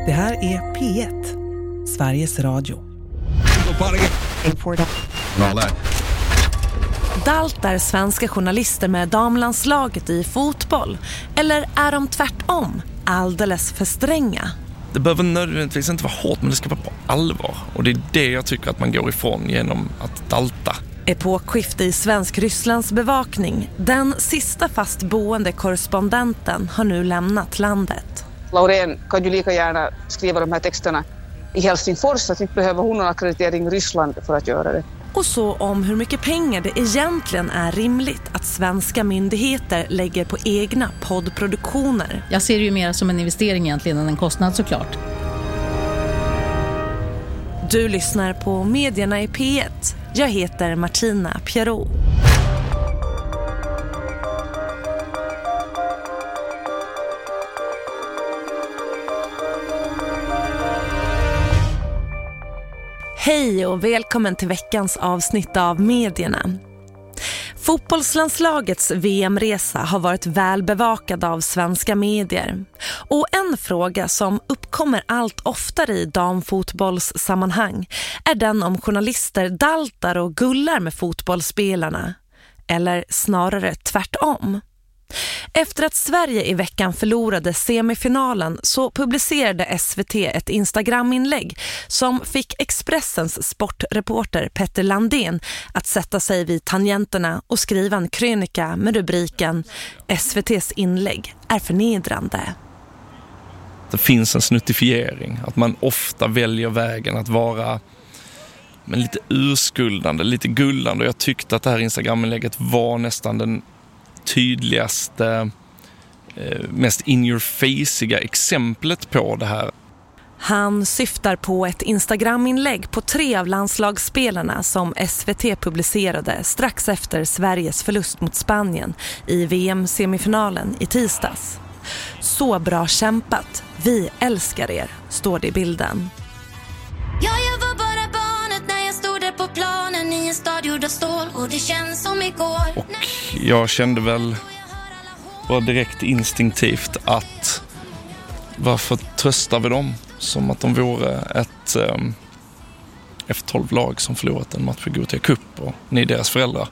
Det här är P1, Sveriges Radio. Daltar svenska journalister med damlandslaget i fotboll? Eller är de tvärtom alldeles för stränga? Det behöver nödvändigtvis inte vara hårt, men det ska vara på allvar. Och det är det jag tycker att man går ifrån genom att dalta. Epokskifte i svensk Rysslands bevakning. Den sista fast boende korrespondenten har nu lämnat landet. Laurén kan ju lika gärna skriva de här texterna i Helsingfors, så att inte behöver hon någon akkreditering i Ryssland för att göra det. Och så om hur mycket pengar det egentligen är rimligt att svenska myndigheter lägger på egna poddproduktioner. Jag ser det ju mer som en investering egentligen än en kostnad såklart. Du lyssnar på Medierna i P1. Jag heter Martina Pierrot. Hej och välkommen till veckans avsnitt av Medierna. Fotbollslandslagets VM-resa har varit välbevakad av svenska medier. Och en fråga som uppkommer allt oftare i damfotbollssammanhang är den om journalister daltar och gullar med fotbollsspelarna. Eller snarare tvärtom. Efter att Sverige i veckan förlorade semifinalen så publicerade SVT ett Instagram-inlägg som fick Expressens sportreporter Petter Landén att sätta sig vid tangenterna och skriva en krönika med rubriken SVT:s inlägg är förnedrande. Det finns en snuttifiering, att man ofta väljer vägen att vara lite urskuldande, lite gullande. Och jag tyckte att det här Instagram-inlägget var nästan den tydligaste, mest in-your-faceiga exemplet på det här. Han syftar på ett Instagram-inlägg på 3 av landslagsspelarna som SVT publicerade strax efter Sveriges förlust mot Spanien i VM-semifinalen i tisdags. Så bra kämpat, vi älskar er, står det i bilden. Jag var bara barnet när jag stod där på planen i en stad gjord av stål, och det känns som igår. Och jag kände väl bara direkt instinktivt att varför tröstar vi dem som att de vore ett F12-lag som förlorat en match i Gothia Cup och ni är deras föräldrar.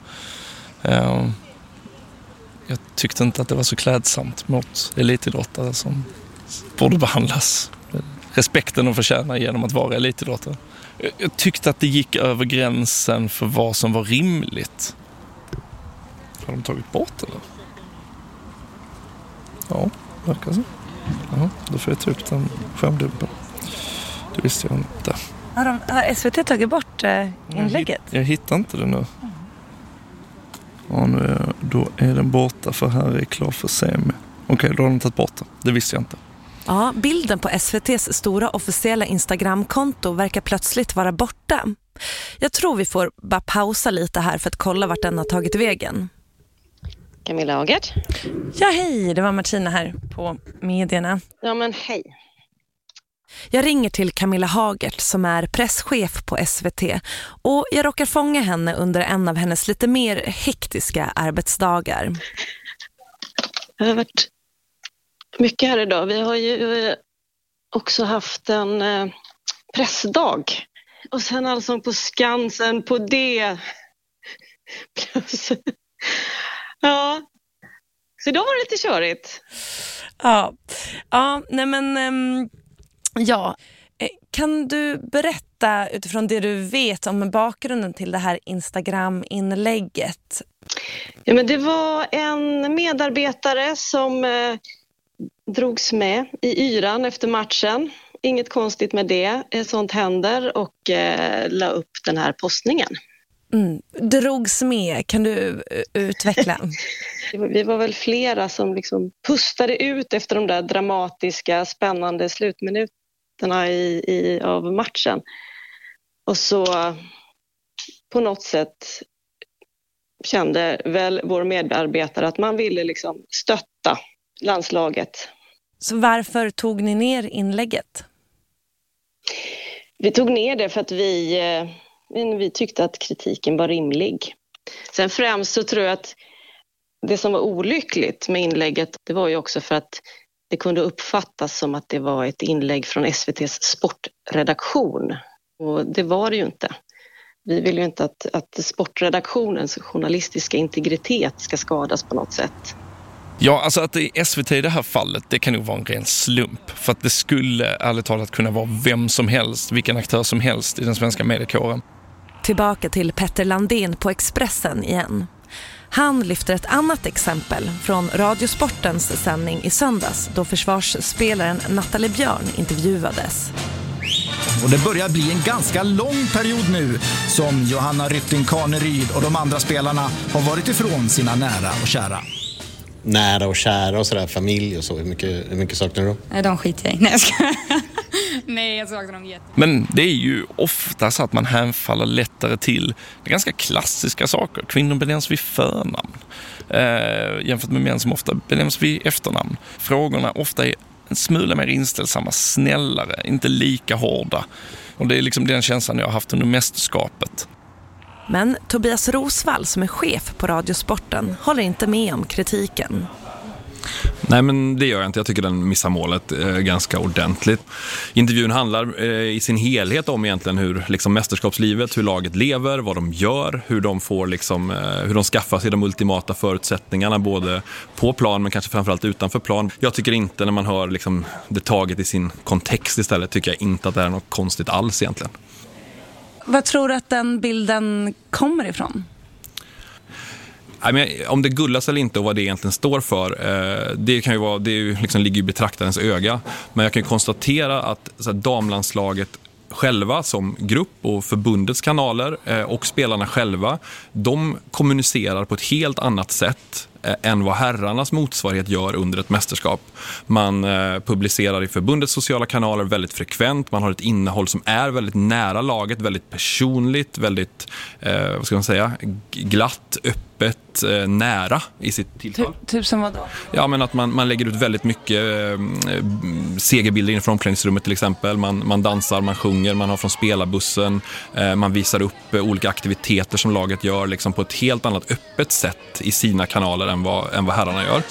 Jag tyckte inte att det var så klädsamt mot elitidrottare som borde behandlas respekten och förtjäna genom att vara elitidrottare. Jag tyckte att det gick över gränsen för vad som var rimligt. Har de tagit bort eller? Ja, verkar så. Ja, då får jag ta upp den skärmdumpen. Det visste jag inte. Har SVT tagit bort inlägget? Jag hittar inte det nu. Ja, då är den borta för här är klar för semi. Okej, då har de tagit bort den. Det visste jag inte. Ja, bilden på SVT:s stora officiella Instagram-konto verkar plötsligt vara borta. Jag tror vi får bara pausa lite här för att kolla vart den har tagit vägen. Camilla Hagert. Ja, hej. Det var Martina här på Medierna. Ja, men hej. Jag ringer till Camilla Hagert som är presschef på SVT och jag råkar fånga henne under en av hennes lite mer hektiska arbetsdagar. Det har varit mycket här idag. Vi har ju också haft en pressdag. Och sen alltså på Skansen på det. Plus. Ja. Så då var det lite körigt. Ja. Kan du berätta utifrån det du vet om bakgrunden till det här Instagram-inlägget? Ja, men det var en medarbetare som drogs med i yran efter matchen. Inget konstigt med det. Sånt händer och la upp den här postningen. Drogs med. Kan du utveckla? Vi var väl flera som liksom pustade ut efter de där dramatiska, spännande slutminuterna av matchen. Och så på något sätt kände väl vår medarbetare att man ville liksom stötta landslaget. Så varför tog ni ner inlägget? Vi tog ner det för att vi tyckte att kritiken var rimlig. Sen främst så tror jag att det som var olyckligt med inlägget, det var ju också för att det kunde uppfattas som att det var ett inlägg från SVT:s sportredaktion. Och det var det ju inte. Vi vill ju inte att sportredaktionens journalistiska integritet ska skadas på något sätt. Ja, alltså att det är SVT i det här fallet, det kan nog vara en ren slump. För att det skulle ärligt talat kunna vara vem som helst, vilken aktör som helst i den svenska mediekåren. Tillbaka till Petter Landén på Expressen igen. Han lyfter ett annat exempel från Radiosportens sändning i söndags då försvarsspelaren Nathalie Björn intervjuades. Och det börjar bli en ganska lång period nu som Johanna Rytting Kaneryd och de andra spelarna har varit ifrån sina nära och kära. Nära och kära och sådär, familj och så. Hur mycket saknar du då? Nej, de skiter jag i. Nej, jag ska... Nej, jag saknar dem jättemycket. Men det är ju ofta så att man hänfaller lättare till det ganska klassiska saker. Kvinnor benämns vid förnamn jämfört med män som ofta benämns vid efternamn. Frågorna ofta är en smula mer inställsamma, snällare, inte lika hårda. Och det är liksom den känslan jag har haft under mästerskapet. Men Tobias Rosvall som är chef på Radiosporten håller inte med om kritiken. Nej, men det gör jag inte. Jag tycker den missar målet ganska ordentligt. Intervjun handlar i sin helhet om egentligen hur liksom, mästerskapslivet, hur laget lever, vad de gör, hur de får liksom, hur de skaffar sig de ultimata förutsättningarna både på plan men kanske framförallt utanför plan. Jag tycker inte när man hör liksom, det taget i sin kontext istället tycker jag inte att det är något konstigt alls egentligen. Vad tror du att den bilden kommer ifrån? Om det gullas eller inte och vad det egentligen står för, det kan ju vara, det är ju liksom ligger i betraktarens öga. Men jag kan ju konstatera att så här, damlandslaget själva som grupp och förbundets kanaler och spelarna själva, de kommunicerar på ett helt annat sätt än vad herrarnas motsvarighet gör under ett mästerskap. Man publicerar i förbundets sociala kanaler väldigt frekvent. Man har ett innehåll som är väldigt nära laget, väldigt personligt, väldigt vad ska man säga, glatt, öppet, nära i sitt tilltal. Typ som vad då? Ja, men att man lägger ut väldigt mycket segerbilder från omklädningsrummet till exempel. Man dansar, man sjunger, man har från spelarbussen, man visar upp olika aktiviteter som laget gör liksom på ett helt annat öppet sätt i sina kanaler än vad herrarna gör.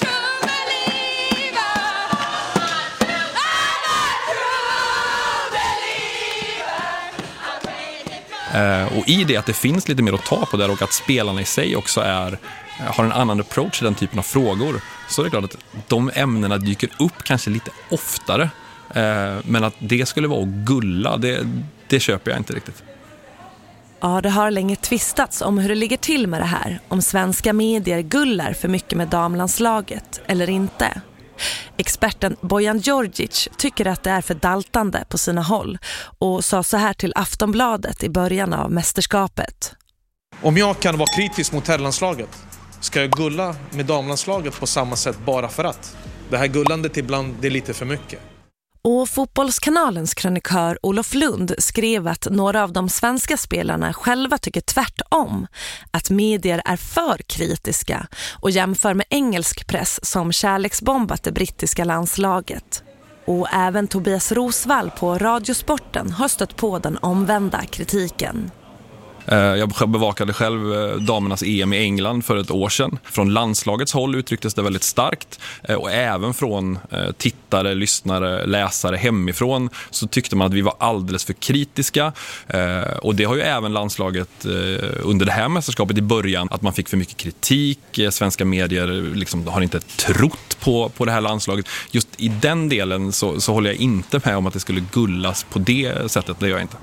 Och i det att det finns lite mer att ta på där och att spelarna i sig också har en annan approach till den typen av frågor, så är det klart att de ämnena dyker upp kanske lite oftare. Men att det skulle vara att gulla, det köper jag inte riktigt. Ja, det har länge tvistats om hur det ligger till med det här. Om svenska medier gullar för mycket med damlandslaget eller inte. Experten Bojan Djordjic tycker att det är för daltande på sina håll och sa så här till Aftonbladet i början av mästerskapet. Om jag kan vara kritisk mot herrlandslaget, ska jag gulla med damlandslaget på samma sätt bara för att? Det här gullandet ibland, det är lite för mycket. Och Fotbollskanalens krönikör Olof Lund skrev att några av de svenska spelarna själva tycker tvärtom, att medier är för kritiska och jämför med engelsk press som kärleksbombat det brittiska landslaget. Och även Tobias Rosvall på Radiosporten har stött på den omvända kritiken. Jag bevakade själv damernas EM i England för ett år sedan. Från landslagets håll uttrycktes det väldigt starkt och även från tittare, lyssnare, läsare hemifrån så tyckte man att vi var alldeles för kritiska. Och det har ju även landslaget under det här mästerskapet i början, att man fick för mycket kritik. Svenska medier liksom har inte trott på det här landslaget. Just i den delen så håller jag inte med om att det skulle gullas på det sättet, det gör jag inte.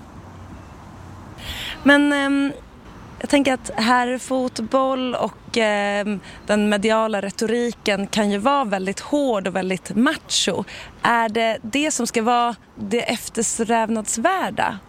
Men jag tänker att herrfotboll och den mediala retoriken kan ju vara väldigt hård och väldigt macho. Är det som ska vara det eftersträvansvärda?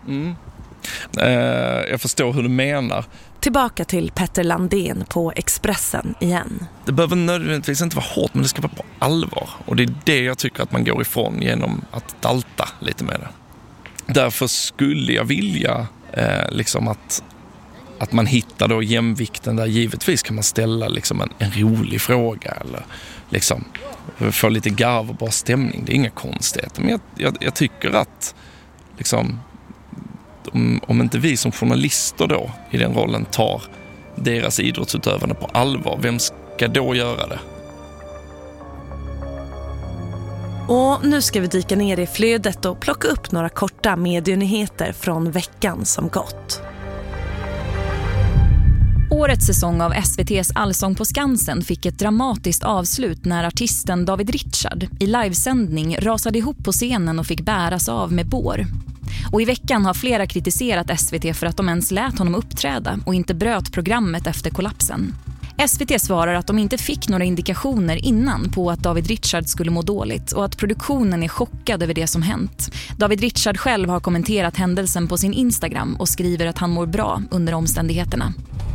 Jag förstår hur du menar. Tillbaka till Petter Landén på Expressen igen. Det behöver nödvändigtvis inte vara hårt, men det ska vara på allvar. Och det är det jag tycker att man går ifrån genom att dalta lite med det. Därför skulle jag vilja liksom att man hittar då jämvikten där. Givetvis kan man ställa liksom en rolig fråga eller liksom få lite garv och bra stämning. Det är inga konstigheter. Men jag tycker att liksom, om inte vi som journalister då i den rollen tar deras idrottsutövande på allvar, vem ska då göra det? Och nu ska vi dyka ner i flödet och plocka upp några korta medienyheter från veckan som gått. Årets säsong av SVT:s Allsång på Skansen fick ett dramatiskt avslut när artisten David Richard i livesändning rasade ihop på scenen och fick bäras av med bår. Och i veckan har flera kritiserat SVT för att de ens lät honom uppträda och inte bröt programmet efter kollapsen. SVT svarar att de inte fick några indikationer innan på att David Richard skulle må dåligt och att produktionen är chockad över det som hänt. David Richard själv har kommenterat händelsen på sin Instagram och skriver att han mår bra under omständigheterna.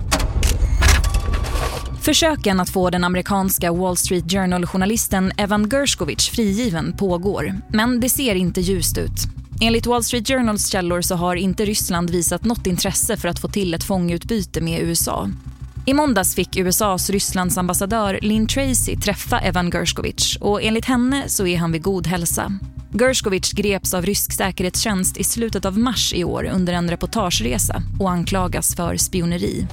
Försöken att få den amerikanska Wall Street Journal-journalisten Evan Gershkovich frigiven pågår, men det ser inte ljust ut. Enligt Wall Street Journals källor så har inte Ryssland visat något intresse för att få till ett fångutbyte med USA. I måndags fick USAs Rysslands ambassadör Lynn Tracy träffa Evan Gershkovich och enligt henne så är han vid god hälsa. Gershkovich greps av rysk säkerhetstjänst i slutet av mars i år under en reportageresa och anklagas för spioneri.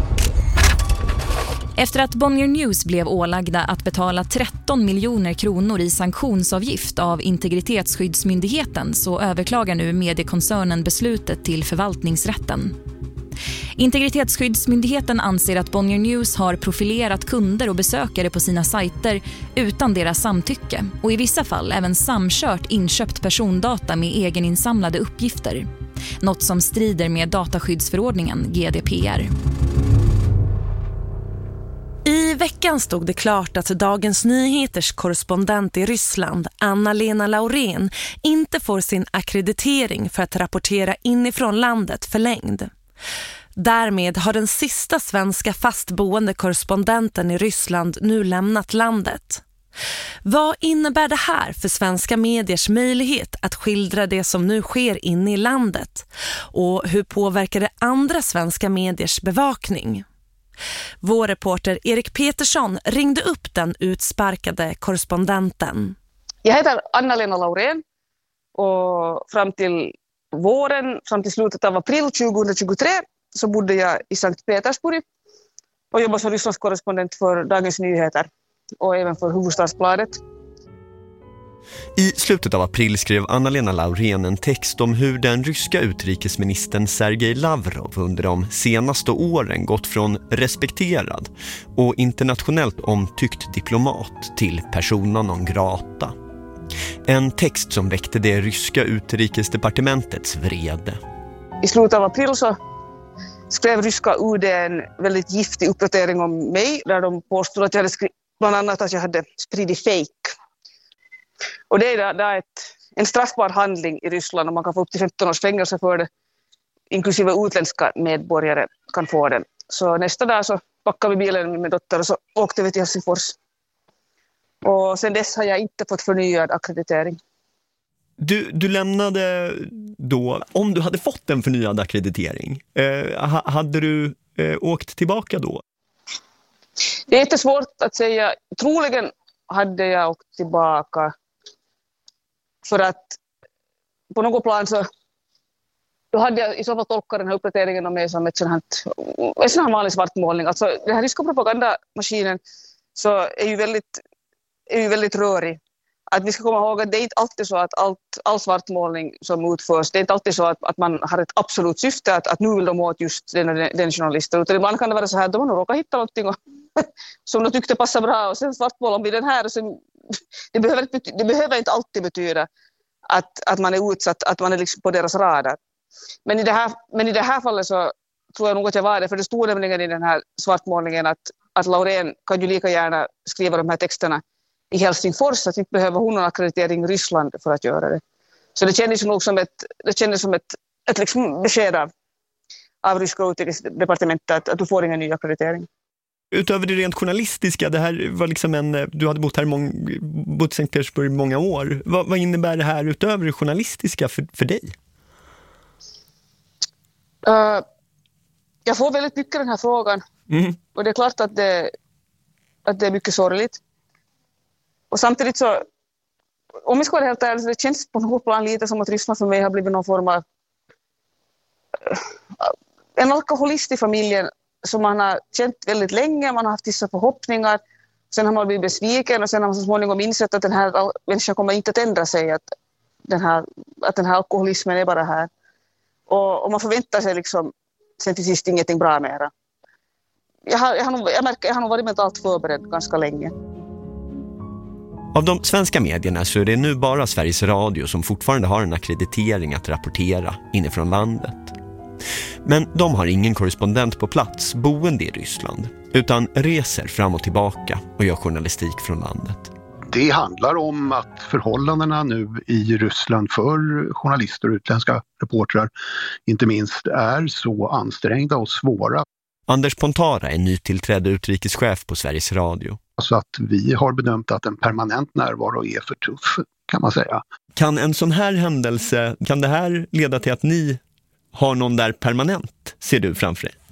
Efter att Bonnier News blev ålagda att betala 13 miljoner kronor i sanktionsavgift av Integritetsskyddsmyndigheten så överklagar nu mediekoncernen beslutet till förvaltningsrätten. Integritetsskyddsmyndigheten anser att Bonnier News har profilerat kunder och besökare på sina sajter utan deras samtycke och i vissa fall även samkört inköpt persondata med egeninsamlade uppgifter. Något som strider med dataskyddsförordningen GDPR. I veckan stod det klart att Dagens Nyheters korrespondent i Ryssland, Anna-Lena Laurén, inte får sin akkreditering för att rapportera inifrån landet förlängd. Därmed har den sista svenska fastboende korrespondenten i Ryssland nu lämnat landet. Vad innebär det här för svenska mediers möjlighet att skildra det som nu sker inne i landet? Och hur påverkar det andra svenska mediers bevakning? Vår reporter Erik Petersson ringde upp den utsparkade korrespondenten. Jag heter Anna-Lena Laurén och fram till slutet av april 2023 så bodde jag i Sankt Petersburg och jobbade som Rysslands korrespondent för Dagens Nyheter och även för Hufvudstadsbladet. I slutet av april skrev Anna-Lena Laurén en text om hur den ryska utrikesministern Sergej Lavrov under de senaste åren gått från respekterad och internationellt omtyckt diplomat till persona non grata. En text som väckte det ryska utrikesdepartementets vrede. I slutet av april så skrev ryska UD en väldigt giftig uppdatering om mig där de påstod att jag hade bland annat att jag hade spridit fake. Och det är en straffbar handling i Ryssland och man kan få upp till 15 års fängelse för det. Inklusive utländska medborgare kan få den. Så nästa dag så packade vi bilen med min dotter och så åkte vi till Helsingfors. Och sen dess har jag inte fått förnyad akkreditering. Du lämnade då, om du hade fått en förnyad akkreditering, hade du åkt tillbaka då? Det är inte svårt att säga. Troligen hade jag åkt tillbaka för att på något plan så då hade jag i så fall tolkat den här uppdateringen om mig som en sån här vanlig svartmålning. Alltså den här ryska propagandamaskinen så är ju väldigt rörig. Att vi ska komma ihåg att det är inte alltid så att all svartmålning som utförs, det är inte alltid så att man har ett absolut syfte att nu vill de åt just den journalisten. Utan ibland kan det vara så här att de råkar hitta någonting som de tyckte passar bra och sen svartmålar vi den här. Och sen, det behöver inte alltid betyda att man är utsatt, att man är liksom på deras radar. Men i det här fallet så tror jag nog att jag var det, för det stod nämligen i den här svartmålningen att Laurén kan ju lika gärna skriva de här texterna i Helsingfors, så att inte behöver hon någon akkreditering i Ryssland för att göra det. Så det kändes nog som ett liksom besked av ryska utrikesdepartementet att du får ingen ny akkreditering. Utöver det rent journalistiska, det här var liksom du hade bott bott i Sankt Petersburg i många år. Vad innebär det här utöver det journalistiska för dig? Jag får väldigt mycket den här frågan. Och det är klart att det är mycket sorgligt. Och samtidigt så, om vi ska vara helt ärlig, det känns på något plan lite som att Ryssland för mig har blivit någon form av en alkoholist i familjen som man har känt väldigt länge, man har haft vissa förhoppningar. Sen har man blivit besviken och sen har man så småningom insett att den här människan kommer inte att ändra sig, att den här alkoholismen är bara här. Och man förväntar sig liksom sen till sist ingenting bra mera. Jag har nog varit mentalt förberedd ganska länge. Av de svenska medierna så är det nu bara Sveriges Radio som fortfarande har en akkreditering att rapportera inifrån landet. Men de har ingen korrespondent på plats boende i Ryssland, utan reser fram och tillbaka och gör journalistik från landet. Det handlar om att förhållandena nu i Ryssland för journalister och utländska reportrar inte minst är så ansträngda och svåra. Anders Pontara är nytillträdd utrikeschef på Sveriges Radio. Så att vi har bedömt att en permanent närvaro är för tuff, kan man säga. Kan en sån här händelse, kan det här leda till att ni har någon där permanent, ser du framför dig?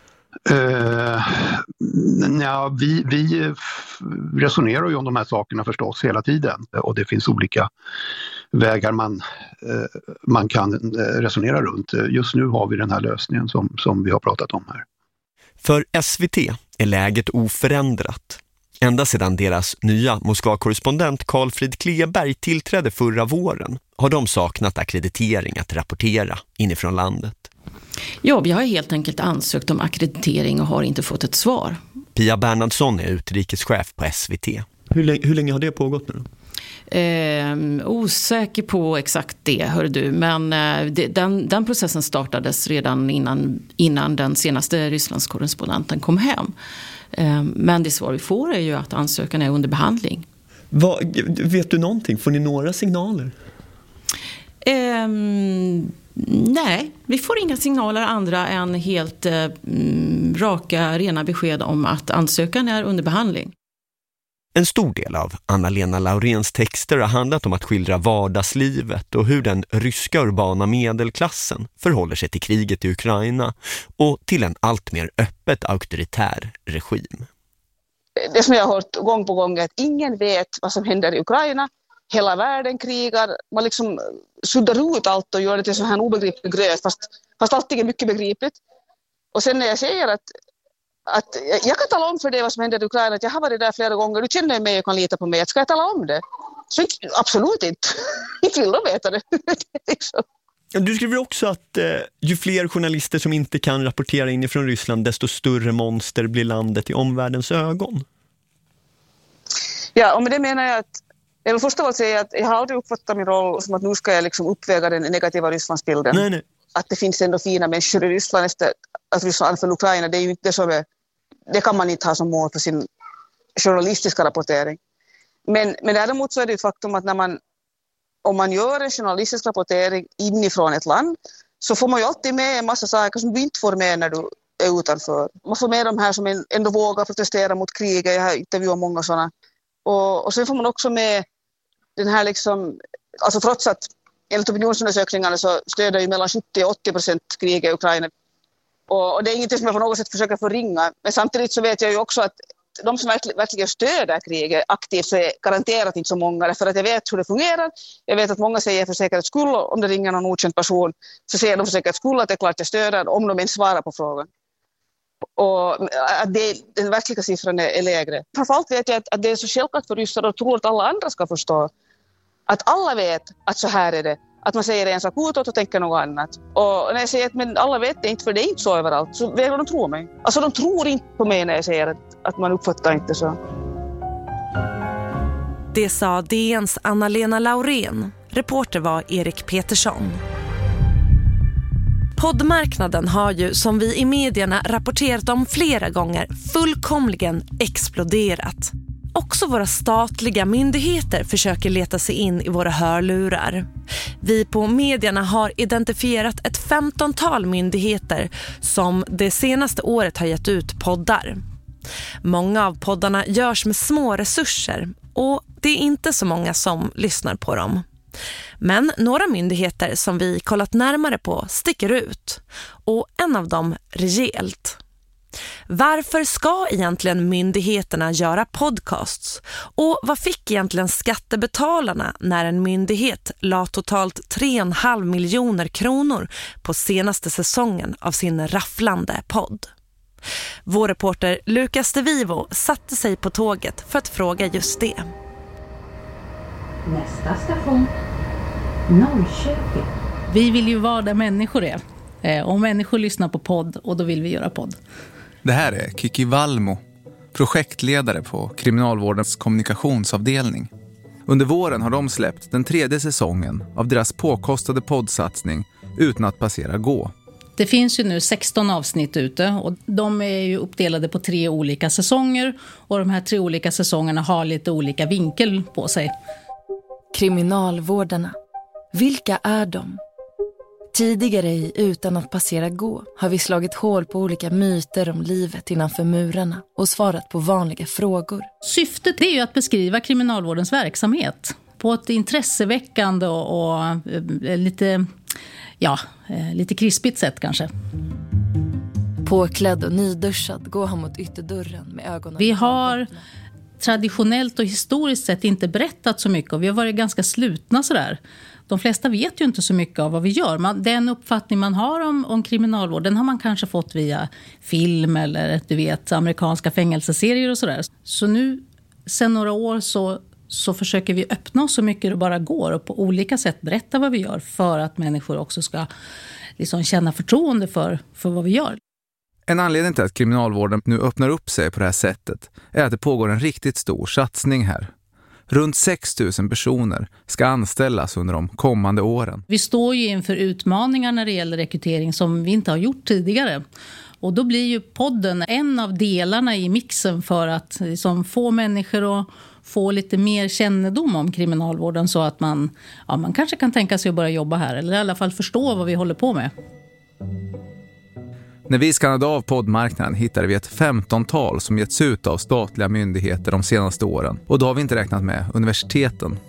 Vi resonerar ju om de här sakerna förstås hela tiden. Och det finns olika vägar man kan resonera runt. Just nu har vi den här lösningen som vi har pratat om här. För SVT är läget oförändrat. Ända sedan deras nya Moskva-korrespondent Carl-Frid Kleberg tillträdde förra våren har de saknat akkreditering att rapportera inifrån landet. Ja, vi har helt enkelt ansökt om akkreditering och har inte fått ett svar. Pia Bernhardsson är utrikeschef på SVT. Hur länge har det pågått nu? Osäker på exakt det, hör du. Men den processen startades redan innan den senaste Rysslandskorrespondenten kom hem. Men det svar vi får är ju att ansökan är under behandling. Vet du någonting? Får ni några signaler? Nej, vi får inga signaler andra än helt raka, rena besked om att ansökan är under behandling. En stor del av Anna-Lena Lauréns texter har handlat om att skildra vardagslivet och hur den ryska urbana medelklassen förhåller sig till kriget i Ukraina och till en allt mer öppet auktoritär regim. Det som jag har hört gång på gång är att ingen vet vad som händer i Ukraina. Hela världen krigar. Man liksom suddar ut allt och gör det till så här obegriplig gröt fast allting är mycket begripligt. Och sen när jag säger att jag kan tala om för dig vad som händer i Ukraina, att jag har varit där flera gånger, du känner mig och kan lita på mig, ska jag tala om det? Så absolut inte. Inte vill de veta det. Du skriver också att ju fler journalister som inte kan rapportera inifrån Ryssland, desto större monster blir landet i omvärldens ögon. Ja, och med det menar jag att jag vill först av allt säga att jag har aldrig uppfattat min roll som att nu ska jag liksom uppväga den negativa Rysslandsbilden. Nej. Att det finns ändå fina människor i Ryssland efter att Ryssland anföll Ukraina, det är ju inte så. Det kan man inte ha som mål för sin journalistiska rapportering. Men däremot så är det ett faktum att om man gör en journalistisk rapportering inifrån ett land så får man ju alltid med en massa saker som du inte får med när du är utanför. Man får med de här som ändå vågar protestera mot kriget. Jag har intervjuat många sådana. Och sen får man också med den här liksom, alltså trots att enligt opinionsundersökningarna så stöder ju mellan 70-80% kriget i Ukraina. Och det är inget som jag på något sätt försöker förringa. Men samtidigt så vet jag ju också att de som verkligen stöder kriget aktivt så är garanterat inte så många. Därför att jag vet hur det fungerar. Jag vet att många säger för säkerhets skull, om det ringer någon okänd person så säger de för säkerhets skull att det är klart jag stöder om de ens svarar på frågan. Och att den verkliga siffran är lägre. Framförallt vet jag att det är så självklart för ryssar och tror att alla andra ska förstå. Att alla vet att så här är det. Att man säger en sak utåt och tänker något annat. Och när jag säger att men alla vet det inte, för det är inte så överallt, så vet de tror mig. Alltså de tror inte på mig när jag säger att man uppfattar inte så. Det sa DNs Anna-Lena Laurén. Reporter var Erik Petersson. Poddmarknaden har ju, som vi i medierna rapporterat om flera gånger, fullkomligen exploderat. Också våra statliga myndigheter försöker leta sig in i våra hörlurar. Vi på medierna har identifierat ett 15-tal myndigheter som det senaste året har gett ut poddar. Många av poddarna görs med små resurser och det är inte så många som lyssnar på dem. Men några myndigheter som vi kollat närmare på sticker ut, och en av dem rejält. Varför ska egentligen myndigheterna göra podcasts? Och vad fick egentligen skattebetalarna när en myndighet la totalt 3,5 miljoner kronor på senaste säsongen av sin rafflande podd? Vår reporter Lucas de Vivo satte sig på tåget för att fråga just det. Nästa station, Norrköping. Vi vill ju vara där människor är. Och människor lyssnar på podd och då vill vi göra podd. Det här är Kiki Valmo, projektledare på Kriminalvårdens kommunikationsavdelning. Under våren har de släppt den 3:e säsongen av deras påkostade poddsatsning Utan att passera gå. Det finns ju nu 16 avsnitt ute och de är ju uppdelade på 3 olika säsonger. Och de här 3 olika säsongerna har lite olika vinkel på sig. Kriminalvårdarna. Vilka är de? Tidigare i Utan att passera gå har vi slagit hål på olika myter om livet innanför murarna och svarat på vanliga frågor. Syftet är ju att beskriva kriminalvårdens verksamhet på ett intresseväckande och lite krispigt sätt kanske. Påklädd och nyduschad går han mot ytterdörren med ögonen. Vi har traditionellt och historiskt sett inte berättat så mycket och vi har varit ganska slutna sådär. De flesta vet ju inte så mycket av vad vi gör. Den uppfattning man har om kriminalvård, den har man kanske fått via film eller amerikanska fängelseserier och sådär. Så nu, sen några år så försöker vi öppna oss så mycket det bara går och på olika sätt berätta vad vi gör för att människor också ska liksom känna förtroende för vad vi gör. En anledning till att kriminalvården nu öppnar upp sig på det här sättet är att det pågår en riktigt stor satsning här. Runt 6 000 personer ska anställas under de kommande åren. Vi står ju inför utmaningar när det gäller rekrytering som vi inte har gjort tidigare. Och då blir ju podden en av delarna i mixen för att liksom få människor att få lite mer kännedom om kriminalvården så att man kanske kan tänka sig att börja jobba här eller i alla fall förstå vad vi håller på med. När vi skannade av poddmarknaden hittade vi ett 15-tal som getts ut av statliga myndigheter de senaste åren. Och då har vi inte räknat med universiteten.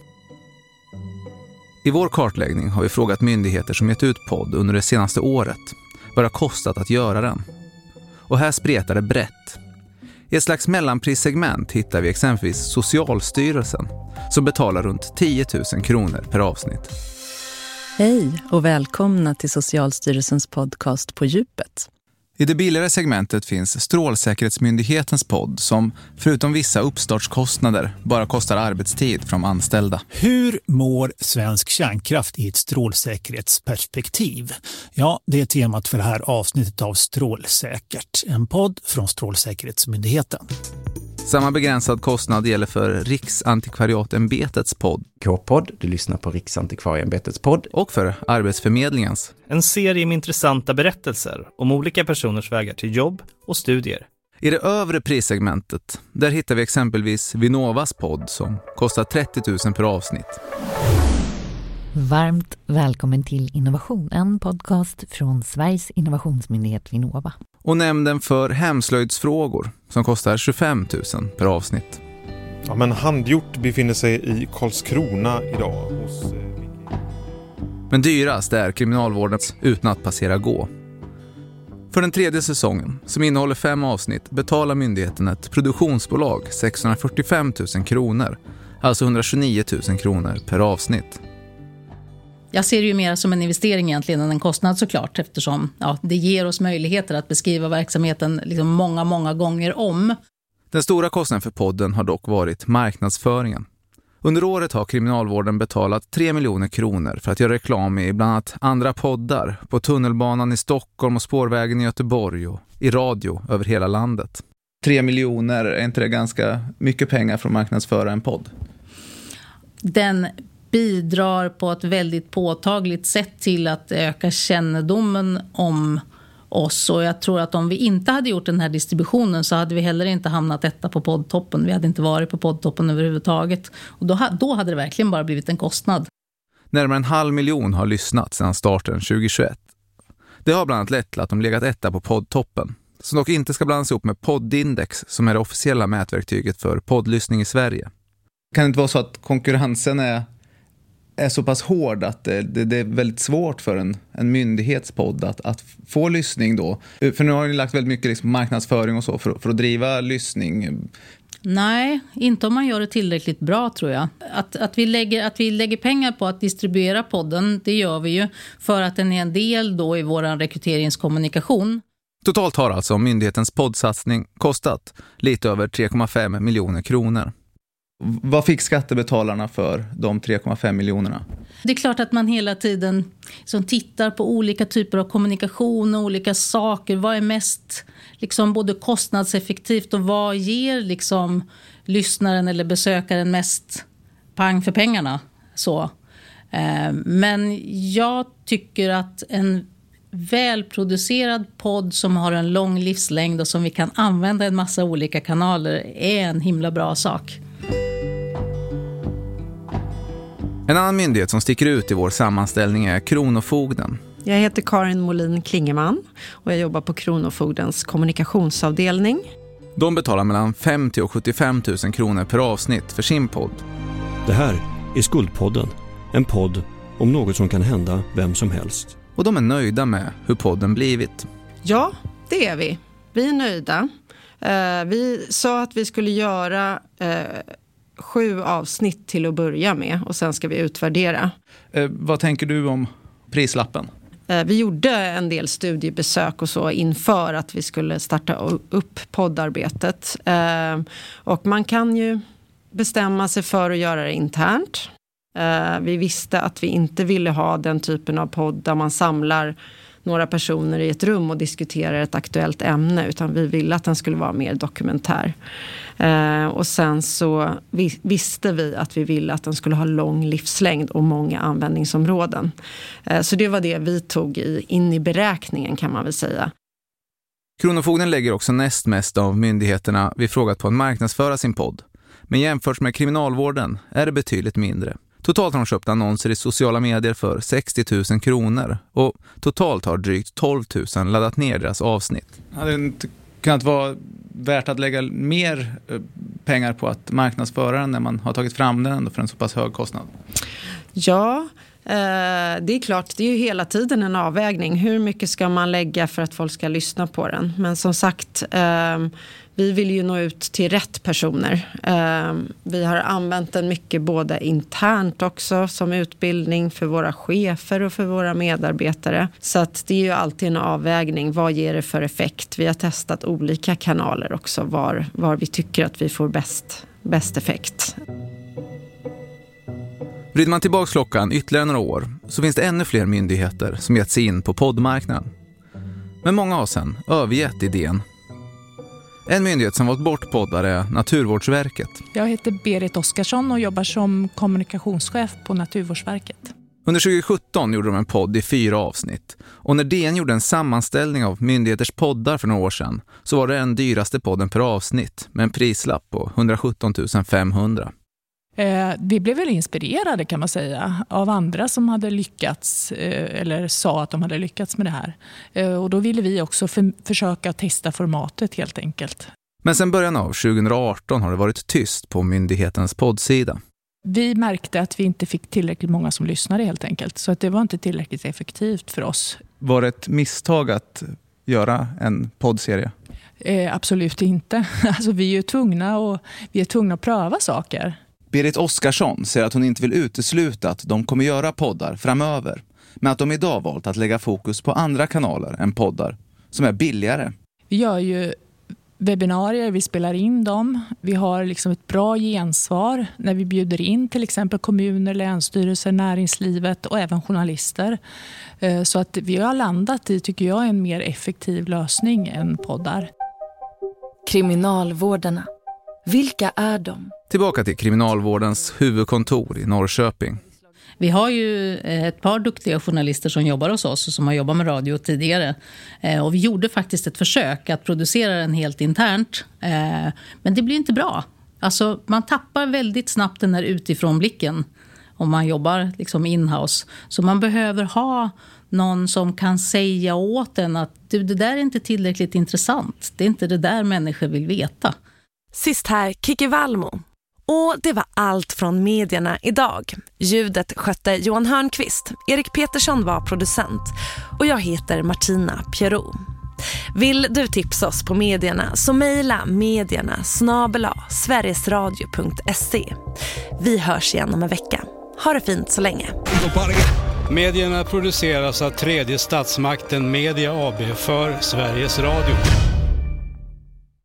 I vår kartläggning har vi frågat myndigheter som gett ut podd under det senaste året vad det har kostat att göra den. Och här spretar det brett. I ett slags mellanprissegment hittar vi exempelvis Socialstyrelsen som betalar runt 10 000 kronor per avsnitt. Hej och välkomna till Socialstyrelsens podcast På djupet. I det billigare segmentet finns Strålsäkerhetsmyndighetens podd som förutom vissa uppstartskostnader bara kostar arbetstid för de anställda. Hur mår svensk kärnkraft i ett strålsäkerhetsperspektiv? Ja, det är temat för det här avsnittet av Strålsäkert, en podd från Strålsäkerhetsmyndigheten. Samma begränsad kostnad gäller för Riksantikvarieämbetets podd. K-podd, du lyssnar på Riksantikvarieämbetets podd. Och för Arbetsförmedlingens. En serie med intressanta berättelser om olika personers vägar till jobb och studier. I det övre prissegmentet, där hittar vi exempelvis Vinnovas podd som kostar 30 000 per avsnitt. Varmt välkommen till Innovation, en podcast från Sveriges innovationsmyndighet Vinnova. Och nämnden för hemslöjdsfrågor som kostar 25 000 per avsnitt. Ja, men Handgjort befinner sig i Karlskrona idag. Men dyrast är kriminalvårdens Utan att passera gå. För den 3:e säsongen, som innehåller 5 avsnitt, betalar myndigheten ett produktionsbolag 645 000 kronor, alltså 129 000 kronor per avsnitt. Jag ser det ju mer som en investering egentligen än en kostnad såklart eftersom det ger oss möjligheter att beskriva verksamheten liksom många gånger om. Den stora kostnaden för podden har dock varit marknadsföringen. Under året har kriminalvården betalat 3 miljoner kronor för att göra reklam i bland annat andra poddar på tunnelbanan i Stockholm och spårvägen i Göteborg och i radio över hela landet. 3 miljoner, är inte det ganska mycket pengar för att marknadsföra en podd? Den bidrar på ett väldigt påtagligt sätt till att öka kännedomen om oss. Och jag tror att om vi inte hade gjort den här distributionen så hade vi heller inte hamnat etta på poddtoppen. Vi hade inte varit på poddtoppen överhuvudtaget. Och då hade det verkligen bara blivit en kostnad. Närmare 500 000 har lyssnat sedan starten 2021. Det har bland annat lett till att de legat etta på poddtoppen. Som dock inte ska blandas ihop med Poddindex som är det officiella mätverktyget för poddlyssning i Sverige. Kan det inte vara så att konkurrensen är så pass hård att det är väldigt svårt för en myndighetspodd att få lyssning då? För nu har ni lagt väldigt mycket liksom marknadsföring och så för att driva lyssning. Nej, inte om man gör det tillräckligt bra tror jag. Att vi lägger pengar på att distribuera podden, det gör vi ju för att den är en del då i vår rekryteringskommunikation. Totalt har alltså myndighetens poddsatsning kostat lite över 3,5 miljoner kronor. Vad fick skattebetalarna för de 3,5 miljonerna? Det är klart att man hela tiden liksom tittar på olika typer av kommunikation och olika saker. Vad är mest liksom både kostnadseffektivt och vad ger liksom lyssnaren eller besökaren mest pang för pengarna? Så. Men jag tycker att en välproducerad podd som har en lång livslängd och som vi kan använda i en massa olika kanaler är en himla bra sak. En annan myndighet som sticker ut i vår sammanställning är Kronofogden. Jag heter Karin Molin Klingeman och jag jobbar på Kronofogdens kommunikationsavdelning. De betalar mellan 50 och 75 000 kronor per avsnitt för sin podd. Det här är Skuldpodden, en podd om något som kan hända vem som helst. Och de är nöjda med hur podden blivit. Ja, det är vi. Vi är nöjda. Vi sa att vi skulle göra 7 avsnitt till att börja med och sen ska vi utvärdera. Vad tänker du om prislappen? Vi gjorde en del studiebesök och så inför att vi skulle starta upp poddarbetet. Och man kan ju bestämma sig för att göra det internt. Vi visste att vi inte ville ha den typen av podd där man samlar några personer i ett rum och diskuterar ett aktuellt ämne, utan vi ville att den skulle vara mer dokumentär. Och sen så visste vi att vi ville att den skulle ha lång livslängd och många användningsområden. Så det var det vi tog in i beräkningen, kan man väl säga. Kronofogden lägger också näst mest av myndigheterna vi frågat på att marknadsföra sin podd. Men jämfört med kriminalvården är det betydligt mindre. Totalt har de köpt annonser i sociala medier för 60 000 kronor och totalt har drygt 12 000 laddat ner deras avsnitt. Hade det inte kunnat vara värt att lägga mer pengar på att marknadsföra den när man har tagit fram den för en så pass hög kostnad? Ja, det är klart, det är ju hela tiden en avvägning. Hur mycket ska man lägga för att folk ska lyssna på den? Men som sagt, vi vill ju nå ut till rätt personer. Vi har använt den mycket både internt också som utbildning för våra chefer och för våra medarbetare. Så att det är ju alltid en avvägning. Vad ger det för effekt? Vi har testat olika kanaler också var vi tycker att vi får bäst effekt. Vrider man tillbaka klockan ytterligare några år så finns det ännu fler myndigheter som gett sig in på poddmarknaden. Men många har sedan övergett idén. En myndighet som valt bort poddar är Naturvårdsverket. Jag heter Berit Oskarsson och jobbar som kommunikationschef på Naturvårdsverket. Under 2017 gjorde de en podd i 4 avsnitt. Och när DN gjorde en sammanställning av myndigheters poddar för några år sedan så var det den dyraste podden per avsnitt med en prislapp på 117 500. Vi blev väl inspirerade, kan man säga, av andra som hade lyckats eller sa att de hade lyckats med det här. Och då ville vi också försöka testa formatet helt enkelt. Men sen början av 2018 har det varit tyst på myndighetens poddsida. Vi märkte att vi inte fick tillräckligt många som lyssnade helt enkelt. Så att det var inte tillräckligt effektivt för oss. Var det ett misstag att göra en poddserie? Absolut inte. Alltså, vi är tvungna att pröva saker. Berit Oskarsson säger att hon inte vill utesluta att de kommer göra poddar framöver. Men att de idag valt att lägga fokus på andra kanaler än poddar som är billigare. Vi gör ju webbinarier, vi spelar in dem. Vi har liksom ett bra gensvar när vi bjuder in till exempel kommuner, länsstyrelser, näringslivet och även journalister. Så att vi har landat i, tycker jag, en mer effektiv lösning än poddar. Kriminalvårdarna. Vilka är de? Tillbaka till kriminalvårdens huvudkontor i Norrköping. Vi har ju ett par duktiga journalister som jobbar hos oss och som har jobbat med radio tidigare. Och vi gjorde faktiskt ett försök att producera den helt internt. Men det blir inte bra. Alltså, man tappar väldigt snabbt den här utifrånblicken om man jobbar liksom in-house. Så man behöver ha någon som kan säga åt en att det där är inte tillräckligt intressant. Det är inte det där människor vill veta. Sist här Kiki Valmo. Och det var allt från medierna idag. Ljudet skötte Johan Hörnqvist, Erik Petersson var producent och jag heter Martina Pierrot. Vill du tipsa oss på medierna så mejla medierna@sverigesradio.se. Vi hörs igen om en vecka. Ha det fint så länge. Medierna produceras av Tredje statsmakten Media AB för Sveriges Radio.